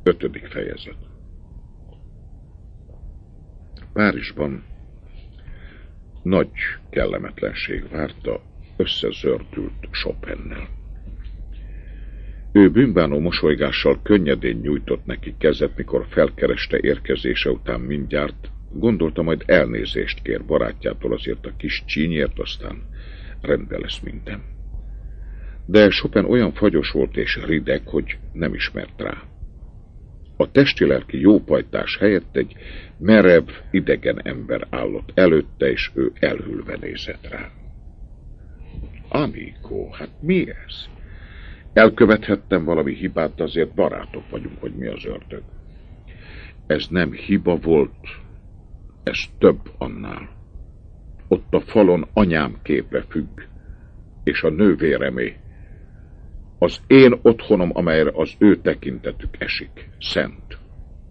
5. fejezet. Párizsban nagy kellemetlenség várta összezördült Chopin-nel. Ő bűnbánó mosolygással könnyedén nyújtott neki kezet, mikor felkereste érkezése után mindjárt, gondolta, majd elnézést kér barátjától azért a kis csínyért, aztán rendben lesz minden. De Chopin olyan fagyos volt és rideg, hogy nem ismert rá. A testi-lelki jópajtás helyett egy merev, idegen ember állott előtte, és ő elhűlve nézett rá. Amico, hát mi ez? Elkövethettem valami hibát, de azért barátok vagyunk, hogy mi az ördög. Ez nem hiba volt, ez több annál. Ott a falon anyám képe függ, és a nővéremé. Az én otthonom, amelyre az ő tekintetük esik, szent.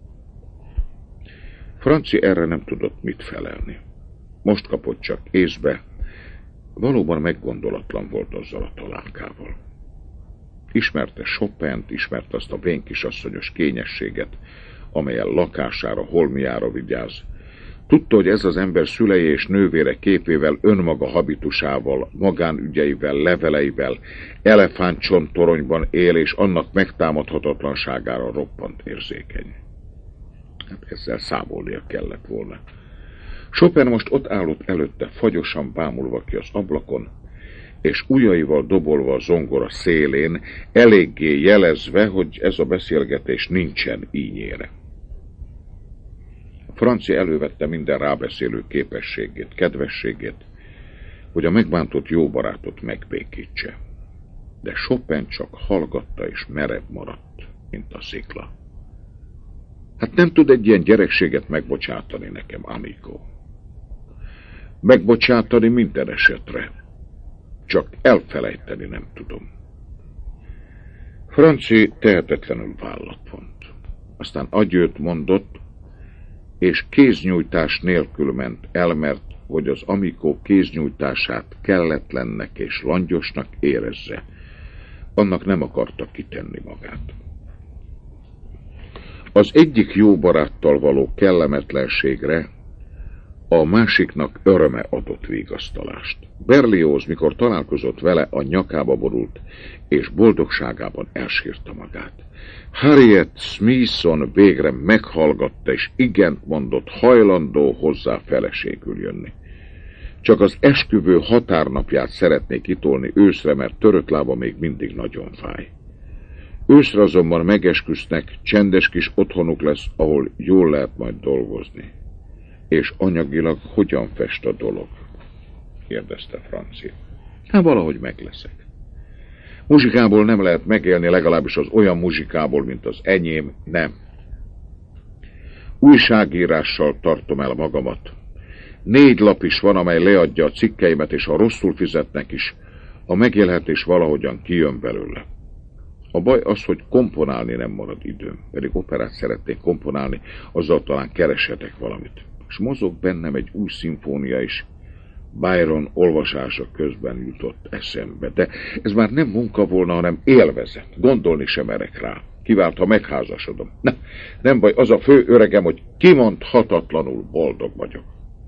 Franci erre nem tudott mit felelni. Most kapott csak észbe, valóban meggondolatlan volt azzal a találkával. Ismerte Chopint, ismerte azt a vén kisasszonyos kényességet, amelyen lakására, holmiára vigyáz. Tudta, hogy ez az ember szülei és nővére képével, önmaga habitusával, magánügyeivel, leveleivel, elefántcsontoronyban él, és annak megtámadhatatlanságára roppant érzékeny. Hát ezzel számolnia kellett volna. Chopin most ott állott előtte, fagyosan bámulva ki az ablakon, és ujjaival dobolva a zongora szélén, eléggé jelezve, hogy ez a beszélgetés nincsen ínyére. Franci elővette minden rábeszélő képességét, kedvességét, hogy a megbántott jó barátot megbékítse. De Chopin csak hallgatta és merev maradt, mint a szikla. Hát nem tud egy ilyen gyerekséget megbocsátani nekem, Amico. Megbocsátani minden esetre. Csak elfelejteni nem tudom. Franci tehetetlenül vállat vont. Aztán agyőt mondott, és kéznyújtás nélkül ment el, mert hogy az Amico kéznyújtását kelletlennek és langyosnak érezze. Annak nem akarta kitenni magát. Az egyik jó baráttal való kellemetlenségre a másiknak öröme adott vigasztalást. Berlioz, mikor találkozott vele, a nyakába borult, és boldogságában elsírta magát. Harriet Smithson végre meghallgatta, és igent mondott, hajlandó hozzá feleségül jönni. Csak az esküvő határnapját szeretné kitolni őszre, mert törött lába még mindig nagyon fáj. Őszre azonban megesküsznek, csendes kis otthonuk lesz, ahol jól lehet majd dolgozni. És anyagilag hogyan fest a dolog? Kérdezte Franci. Hát valahogy megleszek. Muzsikából nem lehet megélni, legalábbis az olyan muzsikából, mint az enyém, nem. Újságírással tartom el magamat. 4 lap is van, amely leadja a cikkeimet, és ha rosszul fizetnek is, a megélhetés valahogyan kijön belőle. A baj az, hogy komponálni nem marad időm, pedig operát szeretnék komponálni, azzal talán kereshetek valamit. És mozog bennem egy új szimfónia is. Byron olvasása közben jutott eszembe, de ez már nem munka volna, hanem élvezet. Gondolni sem merek rá. Kivált, ha megházasodom. Nem baj, az a fő öregem, hogy kimondhatatlanul boldog vagyok.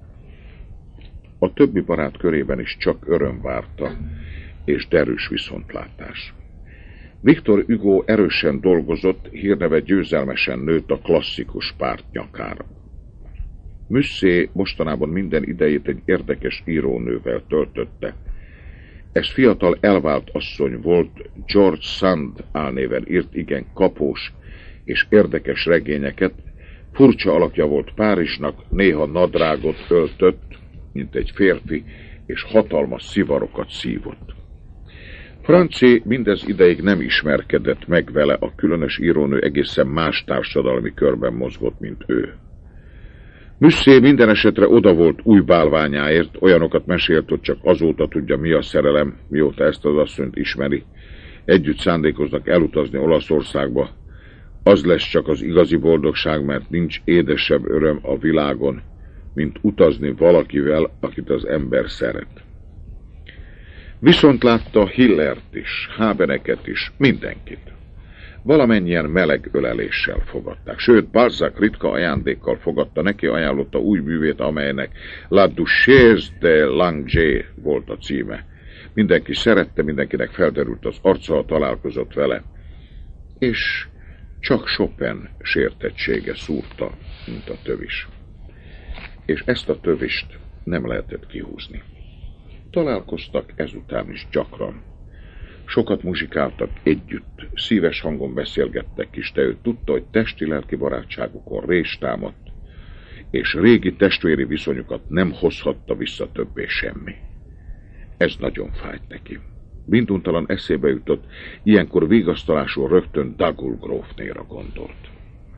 A többi barát körében is csak öröm várta, és derűs viszontlátás. Victor Hugo erősen dolgozott, hírneve győzelmesen nőtt a klasszikus párt nyakára. Musset mostanában minden idejét egy érdekes írónővel töltötte. Ez fiatal elvált asszony volt, George Sand álnéven írt igen kapós és érdekes regényeket, furcsa alakja volt Párizsnak, néha nadrágot öltött, mint egy férfi, és hatalmas szivarokat szívott. Franci mindez ideig nem ismerkedett meg vele, a különös írónő egészen más társadalmi körben mozgott, mint ő. Musset minden esetre oda volt új bálványáért, olyanokat mesélt, hogy csak azóta tudja, mi a szerelem, mióta ezt az asszonyt ismeri. Együtt szándékoznak elutazni Olaszországba. Az lesz csak az igazi boldogság, mert nincs édesebb öröm a világon, mint utazni valakivel, akit az ember szeret. Viszont látta Hillert is, Habeneket is, mindenkit. Valamennyien meleg öleléssel fogadták, sőt Balzac ritka ajándékkal fogadta, neki ajánlotta új művét, amelynek La Duchesse de Langeais volt a címe. Mindenki szerette, mindenkinek felderült az arca, ha találkozott vele, és csak Chopin sértettsége szúrta, mint a tövis. És ezt a tövist nem lehetett kihúzni. Találkoztak ezután is gyakran. Sokat muzsikáltak együtt, szíves hangon beszélgettek is, de ő tudta, hogy testi-lelki barátságukon rés támadt, és régi testvéri viszonyukat nem hozhatta vissza többé semmi. Ez nagyon fájt neki. Minduntalan eszébe jutott, ilyenkor vigasztalásul rögtön Dagul grófnéra gondolt.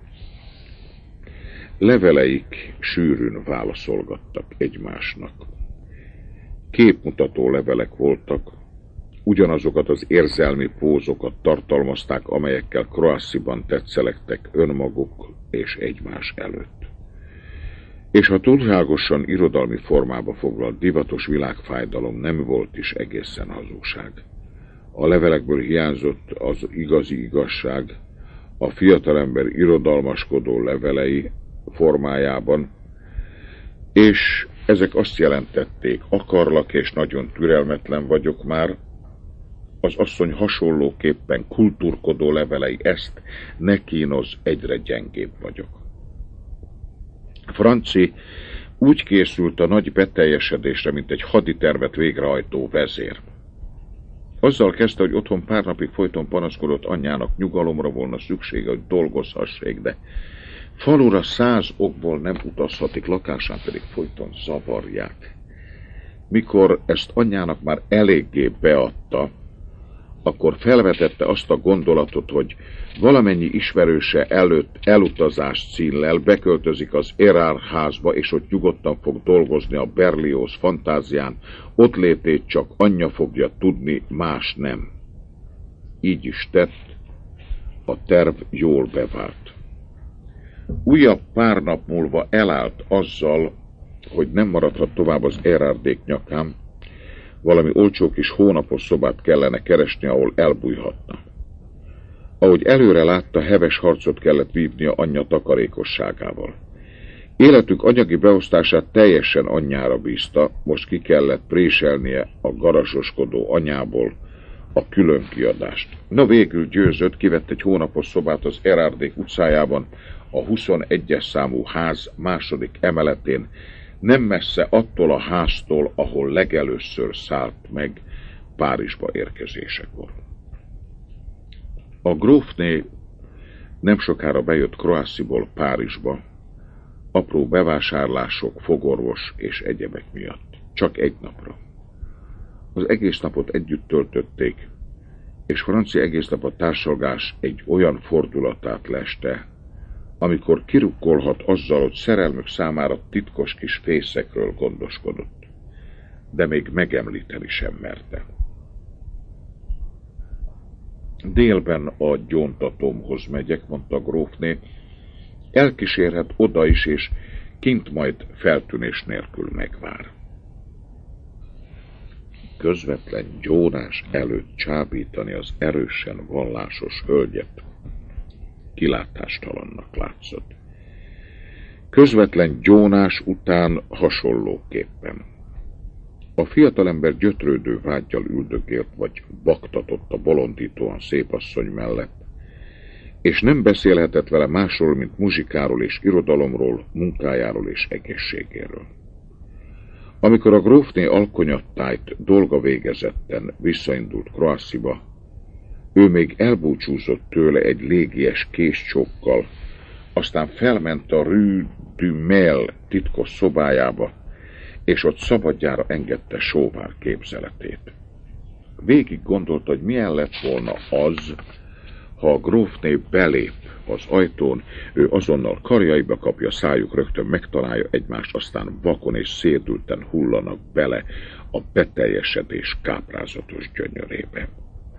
Leveleik sűrűn válaszolgattak egymásnak. Képmutató levelek voltak, ugyanazokat az érzelmi pózokat tartalmazták, amelyekkel Croatie-ban tetszelektek önmaguk és egymás előtt. És ha túlságosan irodalmi formába foglalt divatos világfájdalom nem volt is egészen hazugság. A levelekből hiányzott az igazi igazság, a fiatalember irodalmaskodó levelei formájában, és ezek azt jelentették, akarlak és nagyon türelmetlen vagyok már, az asszony hasonlóképpen kultúrkodó levelei ezt, ne kínoz, egyre gyengébb vagyok. Franci úgy készült a nagy beteljesedésre, mint egy haditervet végrehajtó vezér. Azzal kezdte, hogy otthon pár napig folyton panaszkodott, anyjának nyugalomra volna szüksége, hogy dolgozhassék, de falura 100 okból nem utazhatik, lakásán pedig folyton zavarják. Mikor ezt anyjának már eléggé beadta, akkor felvetette azt a gondolatot, hogy valamennyi ismerőse előtt elutazást cíllel beköltözik az Erard házba, és ott nyugodtan fog dolgozni a Berlioz fantázián, ott létét csak anyja fogja tudni, más nem. Így is tett, a terv jól bevált. Újabb pár nap múlva elállt azzal, hogy nem maradhat tovább az Erardék nyakán, valami olcsó kis hónapos szobát kellene keresni, ahol elbújhatna. Ahogy előre látta, heves harcot kellett vívnia anyja takarékosságával. Életük anyagi beosztását teljesen anyjára bízta, most ki kellett préselnie a garasoskodó anyából a különkiadást. Na végül győzött, kivett egy hónapos szobát az Erardék utcájában, a 21-es számú ház második emeletén, nem messze attól a háztól, ahol legelőször szállt meg Párizsba érkezésekor. A grófné nem sokára bejött Croatie-ból Párizsba, apró bevásárlások, fogorvos és egyebek miatt. Csak egy napra. Az egész napot együtt töltötték, és Franci egész nap a társalgás egy olyan fordulatát leste, amikor kirukkolhat azzal, hogy szerelmük számára titkos kis fészekről gondoskodott, de még megemlíteni sem merte. Délben a gyóntatómhoz megyek, mondta a grófné, elkísérhet oda is, és kint majd feltűnés nélkül megvár. Közvetlen gyónás előtt csábítani az erősen vallásos hölgyet kilátástalannak látszott. Közvetlen gyónás után hasonlóképpen. A fiatalember gyötrődő vággyal üldögélt vagy baktatott a bolondítóan szép asszony mellett, és nem beszélhetett vele másról, mint muzsikáról és irodalomról, munkájáról és egészségéről. Amikor a grófné alkonyattájt dolga végezetten visszaindult Croatie-ba, ő még elbúcsúzott tőle egy légies késcsókkal, aztán felment a Rue du Mail titkos szobájába, és ott szabadjára engedte sóvár képzeletét. Végig gondolta, hogy milyen lett volna az, ha a grófné belép az ajtón, ő azonnal karjaiba kapja, szájuk rögtön megtalálja egymást, aztán vakon és szédülten hullanak bele a beteljesedés káprázatos gyönyörébe.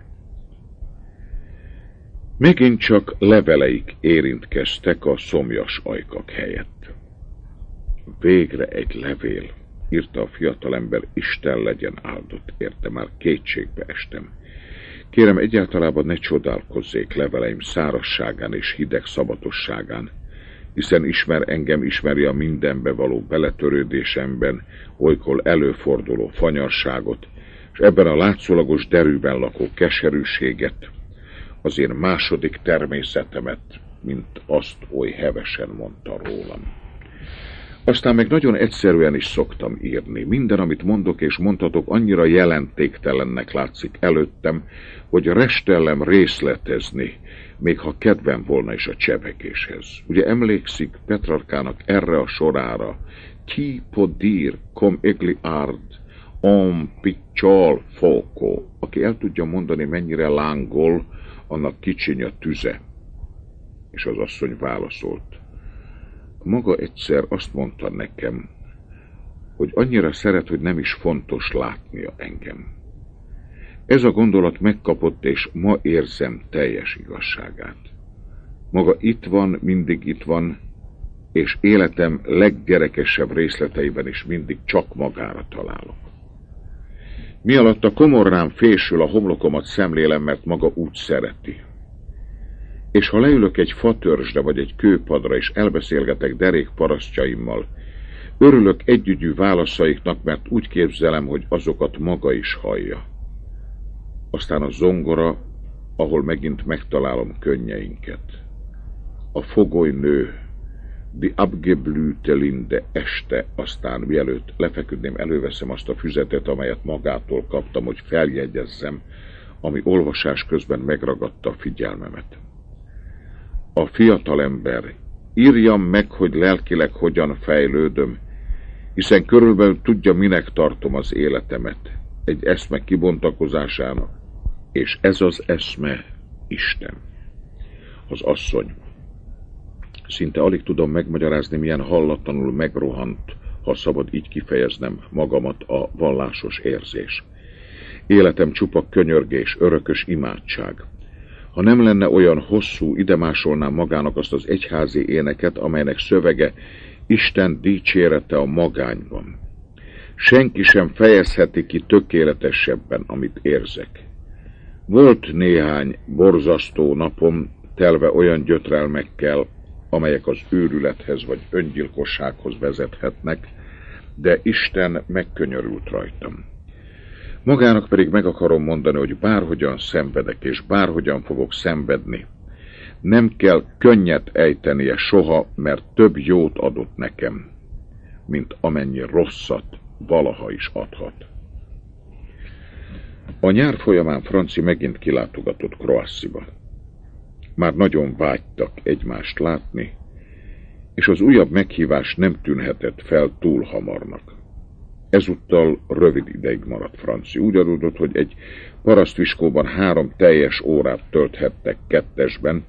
Megint csak leveleik érintkeztek a szomjas ajkak helyett. Végre egy levél, írta a fiatalember, Isten legyen áldott érte, már kétségbe estem. Kérem, egyáltalában ne csodálkozzék leveleim szárazságán és hideg szabatosságán, hiszen ismeri a mindenbe való beletörődésemben olykor előforduló fanyarságot, és ebben a látszólagos derűben lakó keserűséget, az én második természetemet, mint azt oly hevesen mondta rólam. Aztán meg nagyon egyszerűen is szoktam írni. Minden, amit mondok és mondhatok, annyira jelentéktelennek látszik előttem, hogy restellem részletezni, még ha kedvem volna is a csevegéshez. Ugye emlékszik Petrarkának erre a sorára? Qui peut dire comme Egliard en picciol foco? Aki el tudja mondani, mennyire lángol, annak kicsiny a tüze. És az asszony válaszolt. Maga egyszer azt mondta nekem, hogy annyira szeret, hogy nem is fontos látnia engem. Ez a gondolat megkapott, és ma érzem teljes igazságát. Maga itt van, mindig itt van, és életem leggyerekesebb részleteiben is mindig csak magára találok. Mi alatt a komorrám fésül, a homlokomat szemlélem, mert maga úgy szereti. És ha leülök egy fatörzsre vagy egy kőpadra, és elbeszélgetek derék parasztjaimmal, örülök együgyű válaszaiknak, mert úgy képzelem, hogy azokat maga is hallja. Aztán a zongora, ahol megint megtalálom könnyeinket. A fogolynő, die abgeblühte Linde este, aztán mielőtt lefeküdném, előveszem azt a füzetet, amelyet magától kaptam, hogy feljegyezzem, ami olvasás közben megragadta a figyelmemet. A fiatalember, írjam meg, hogy lelkileg hogyan fejlődöm, hiszen körülbelül tudja, minek tartom az életemet, egy eszme kibontakozásának, és ez az eszme Isten. Az asszony. Szinte alig tudom megmagyarázni, milyen hallatlanul megrohant, ha szabad így kifejeznem magamat, a vallásos érzés. Életem csupa könyörgés, örökös imádság. Ha nem lenne olyan hosszú, ide másolnám magának azt az egyházi éneket, amelynek szövege Isten dicsérete a magányban. Senki sem fejezheti ki tökéletesebben, amit érzek. Volt néhány borzasztó napom, telve olyan gyötrelmekkel, amelyek az őrülethez vagy öngyilkossághoz vezethetnek, de Isten megkönyörült rajtam. Magának pedig meg akarom mondani, hogy bárhogyan szenvedek, és bárhogyan fogok szenvedni, nem kell könnyet ejtenie soha, mert több jót adott nekem, mint amennyi rosszat valaha is adhat. A nyár folyamán Franci megint kilátogatott Croassy-ba. Már nagyon vágytak egymást látni, és az újabb meghívás nem tűnhetett fel túl hamarnak. Ezúttal rövid ideig maradt Franci. Úgy adódott, hogy egy parasztviskóban 3 teljes órát tölthettek kettesben.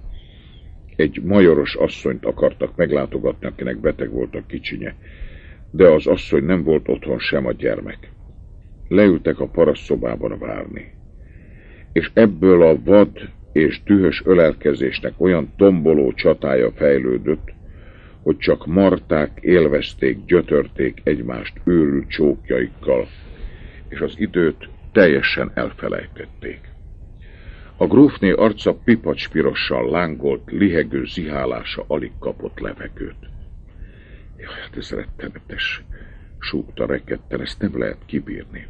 Egy majoros asszonyt akartak meglátogatni, akinek beteg volt a kicsinye, de az asszony nem volt otthon, sem a gyermek. Leültek a parasztszobában várni, és ebből a vad és dühös ölelkezésnek olyan tomboló csatája fejlődött, hogy csak marták, élvezték, gyötörték egymást őrült csókjaikkal, és az időt teljesen elfelejtették. A grófné arca pipacspirossal lángolt, lihegő zihálása alig kapott levegőt. Jaj, hát ez rettenetes, súgta rekedten, ezt nem lehet kibírni.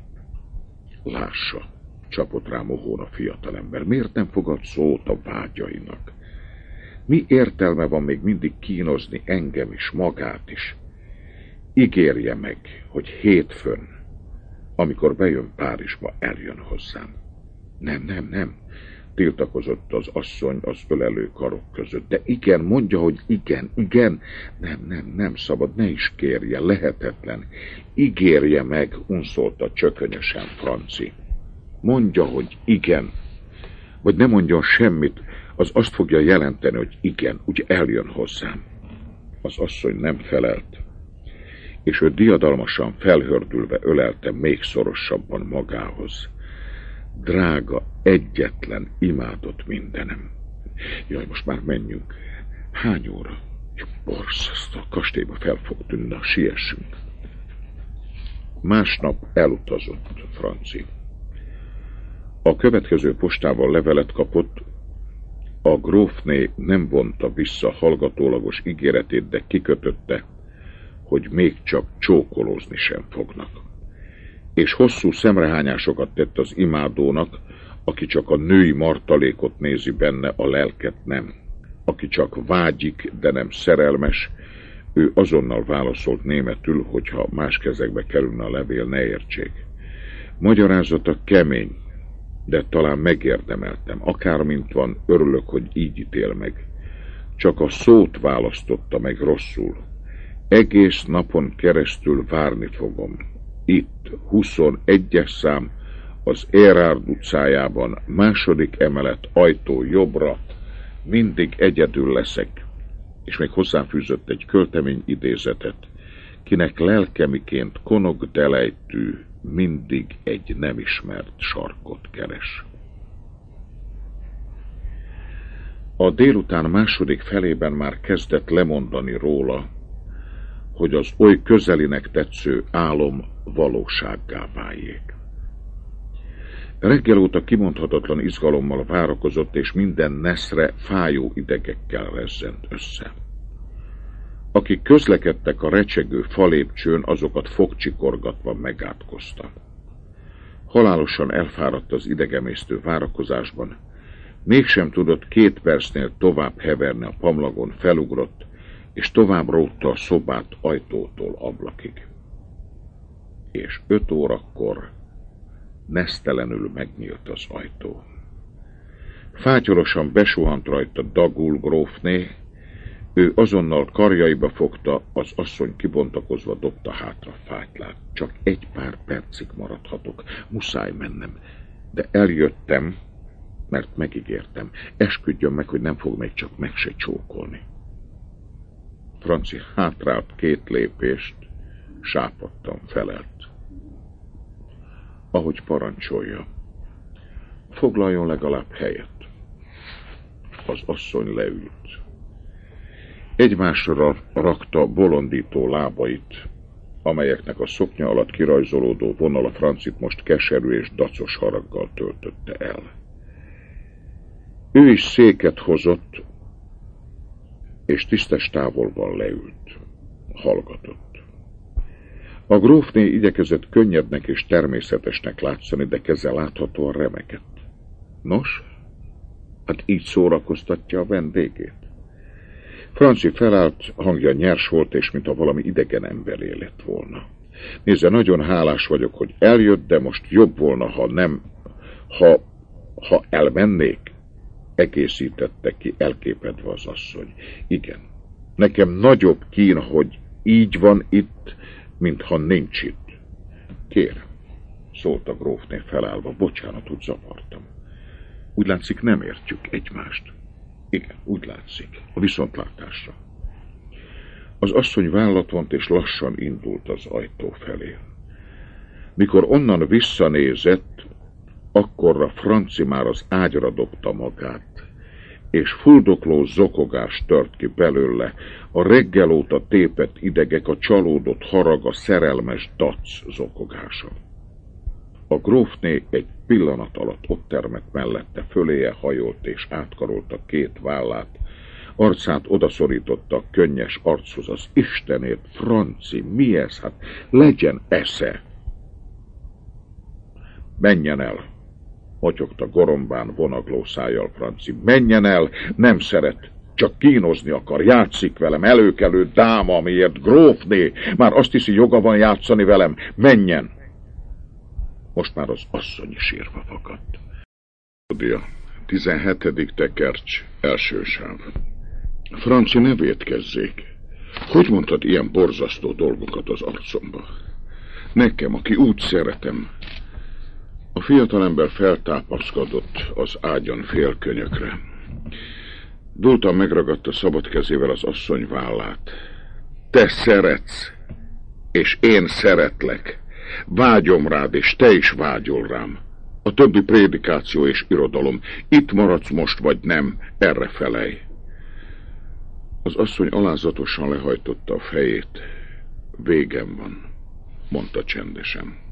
Lássa, csapott rá mohón a fiatalember, miért nem fogad szót a vágyainak? Mi értelme van még mindig kínozni engem is, magát is? Ígérje meg, hogy hétfőn, amikor bejön Párizsba, eljön hozzám. Nem, tiltakozott az asszony az ölelő karok között. De igen, mondja, hogy igen. Nem szabad, ne is kérje, lehetetlen. Ígérje meg, unszolta csökönyösen Franci. Mondja, hogy igen, vagy ne mondjon semmit, az azt fogja jelenteni, hogy igen, úgy eljön hozzám. Az asszony nem felelt, és ő diadalmasan felhördülve ölelte még szorosabban magához. Drága, egyetlen, imádott mindenem. Jaj, most már menjünk. Hány óra? Borzasztó, a kastélyba fel fog tűnni, siessünk. Másnap elutazott Franci. A következő postával levelet kapott. A grófné nem vonta vissza hallgatólagos ígéretét, de kikötötte, hogy még csak csókolózni sem fognak. És hosszú szemrehányásokat tett az imádónak, aki csak a női martalékot nézi benne, a lelket nem. Aki csak vágyik, de nem szerelmes, ő azonnal válaszolt németül, hogyha más kezekbe kerülne a levél, ne értsék. Magyarázata kemény, de talán megérdemeltem. Akármint van, örülök, hogy így ítél meg. Csak a szót választotta meg rosszul. Egész napon keresztül várni fogom. Itt, 21-es szám, az Érárd utcájában, második emelet, ajtó jobbra, mindig egyedül leszek. És még hozzáfűzött egy költemény idézetet, kinek lelkemiként konok delejtű, mindig egy nem ismert sarkot keres. A délután második felében már kezdett lemondani róla, hogy az oly közelinek tetsző álom valósággá váljék. Reggel óta kimondhatatlan izgalommal várakozott, és minden neszre fájó idegekkel rezzent össze. Akik közlekedtek a recsegő falépcsőn, azokat fogcsikorgatva megátkozta. Halálosan elfáradt az idegemésztő várakozásban, mégsem tudott 2 percnél tovább heverni a pamlagon, felugrott, és tovább rótta a szobát ajtótól ablakig. És 5 órakor nesztelenül megnyílt az ajtó. Fátyolosan besuhant rajta Dagul grófné, ő azonnal karjaiba fogta, az asszony kibontakozva dobta hátra fátylát. Csak egy pár percig maradhatok, muszáj mennem, de eljöttem, mert megígértem. Esküdjön meg, hogy nem fog még csak meg se csókolni. Franci hátrált 2 lépést, sápadtan felelt. Ahogy parancsolja, foglaljon legalább helyet. Az asszony leült. Egymásra rakta bolondító lábait, amelyeknek a szoknya alatt kirajzolódó vonal a Francit most keserű és dacos haraggal töltötte el. Ő is széket hozott, és tisztes távolban leült. Hallgatott. A grófné igyekezett könnyednek és természetesnek látszani, de keze láthatóan remegett. Nos, hát így szórakoztatja a vendégét. Franci felállt, hangja nyers volt, és mintha valami idegen emberé lett volna. Nézze, nagyon hálás vagyok, hogy eljött, de most jobb volna, ha nem, ha elmennék, egészítette ki elképedve az asszony. Igen, nekem nagyobb kín, hogy így van itt, mintha nincs itt. Kérem, szólt a grófné felállva, bocsánat, úgy zavartam. Úgy látszik, nem értjük egymást. Igen, úgy látszik, a viszontlátásra. Az asszony vállat vont, és lassan indult az ajtó felé. Mikor onnan visszanézett, akkorra Franci már az ágyra dobta magát, és fuldokló zokogás tört ki belőle, a reggel óta tépett idegek, a csalódott harag, a szerelmes dac zokogása. A grófné egy pillanat alatt ott termett mellette, föléje hajolt és átkarolta 2 vállát, arcát odaszorította a könnyes archoz. Az Istenért, Franci, mi ez? Hát legyen esze! Menjen el! Motyogta gorombán, vonagló szájjal Franci. Menjen el! Nem szeret! Csak kínozni akar, játszik velem, előkelő dáma, amiért grófné, már azt hiszi, joga van játszani velem. Menjen! Most már az asszony sírva fakadt. 17. tekercs, első sáv. Franci, ne vétkezzék. Hogy mondtad ilyen borzasztó dolgokat az arcomba? Nekem, aki úgy szeretem. A fiatalember feltápaszkodott az ágyon félkönyökre. Dúltan megragadta szabad kezével az asszony vállát. Te szeretsz, és én szeretlek. Vágyom rád, és te is vágyol rám. A többi prédikáció és irodalom. Itt maradsz most, vagy nem, erre felej. Az asszony alázatosan lehajtotta a fejét. Végem van, mondta csendesen.